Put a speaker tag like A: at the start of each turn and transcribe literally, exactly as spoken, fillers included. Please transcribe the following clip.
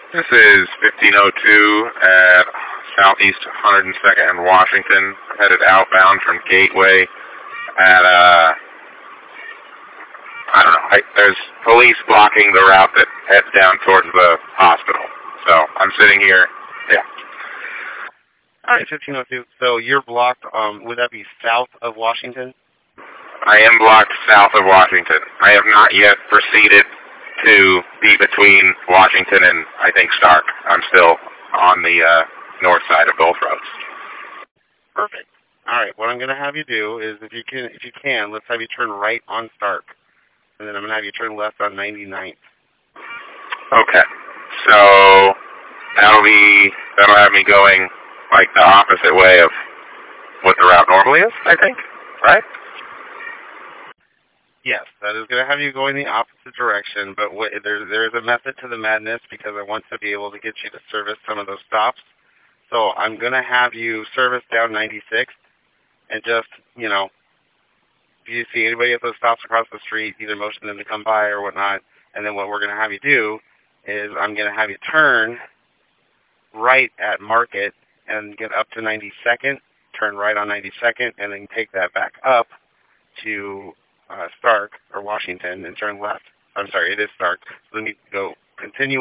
A: This is fifteen oh two at Southeast one hundred second and Washington, headed outbound from Gateway at, uh, I don't know, I, there's police blocking the route that heads down towards the hospital. So I'm sitting here, yeah.
B: All right, fifteen oh two. So you're blocked, um, would that be south of Washington?
A: I am blocked south of Washington. I have not yet proceeded to be between Washington and, I think, Stark. I'm still on the uh, north side of both roads.
B: Perfect. All right, what I'm going to have you do is, if you can, if you can, let's have you turn right on Stark, and then I'm going to have you turn left on ninety-ninth.
A: Okay. So that'll be that'll have me going like the opposite way of what the route normally is, I think, right?
B: Yes, that is going to have you going the opposite direction, but what, there, there's a method to the madness because I want to be able to get you to service some of those stops. So I'm going to have you service down ninety-sixth and just, you know, if you see anybody at those stops across the street, either motion them to come by or whatnot, and then what we're going to have you do is I'm going to have you turn right at Market and get up to ninety-second, turn right on ninety-second, and then take that back up to uh, Stark or Washington and turn left. I'm sorry, it is Stark. So then you go continue